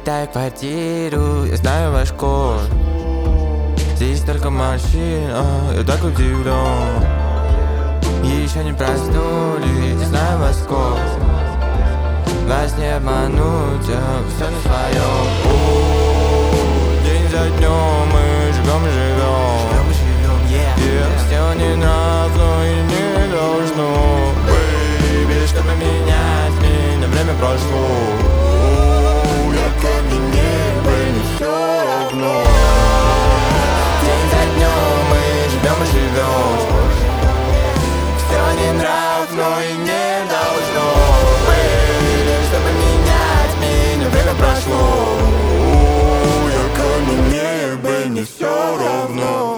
Залетай в квартиру, я знаю ваш код. Здесь только мужчин, я так удивлен. Еще не проснулись, не знаю во сколько. Вас не обмануть, все на своем. День за днем мы живем и живем. Все не равно и не должно быть. Чтобы менять меня, время прошло. Я каменею, мне все равно. День за днем мы живем и живем. Все не равно и не должно быть. Чтобы менять меня, время прошло. Я каменею, мне все равно.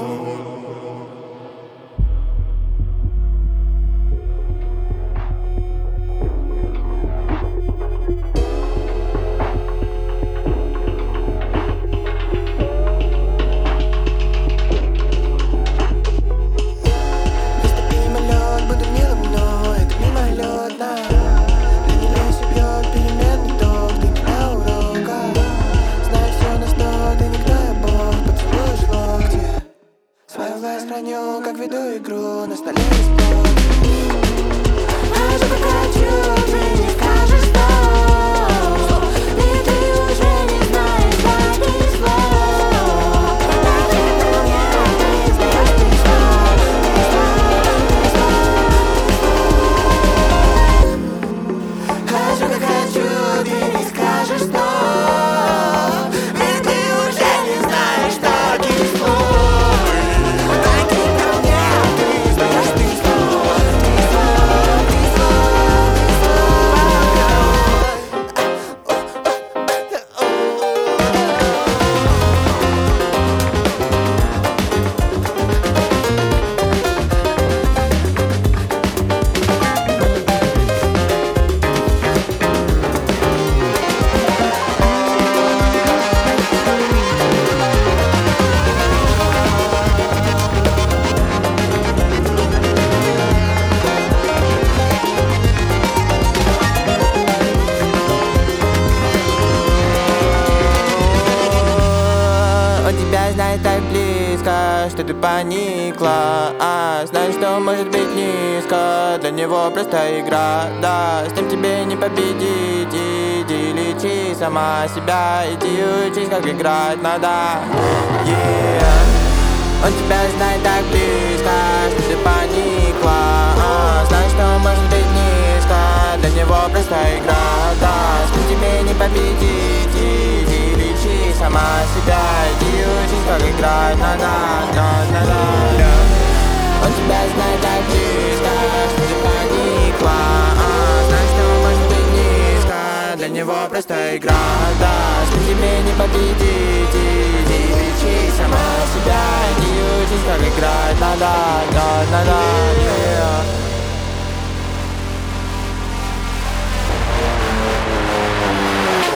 Храню, как веду игру на столе бесплатно. А же покачу, ты не скажешь стоп. И ты уже не знаешь таких слов. Так и меня ты знаешь, ты слов. А же как хочу, ты не скажешь стоп. И ты уже не знаешь таких слов. Тебя знает так близко, что ты поникла. Знаешь, что может быть низко. Для него просто игра, да. С ним тебе не победить. Иди лечи сама себя. Иди учись, как играть надо. Он тебя знает так близко, что ты поникла. Знаешь, что может быть низко. Для него просто игра, да. С ним тебе не победить. Иди лечи сама себя. Иди учись, как играть надо. Он тебя знает так близко, что ты поникла. Знаешь, что может быть низко. Для него просто игра, да. С ним тебе не победить. Иди лечи сама себя. Иди учись, как играть надо.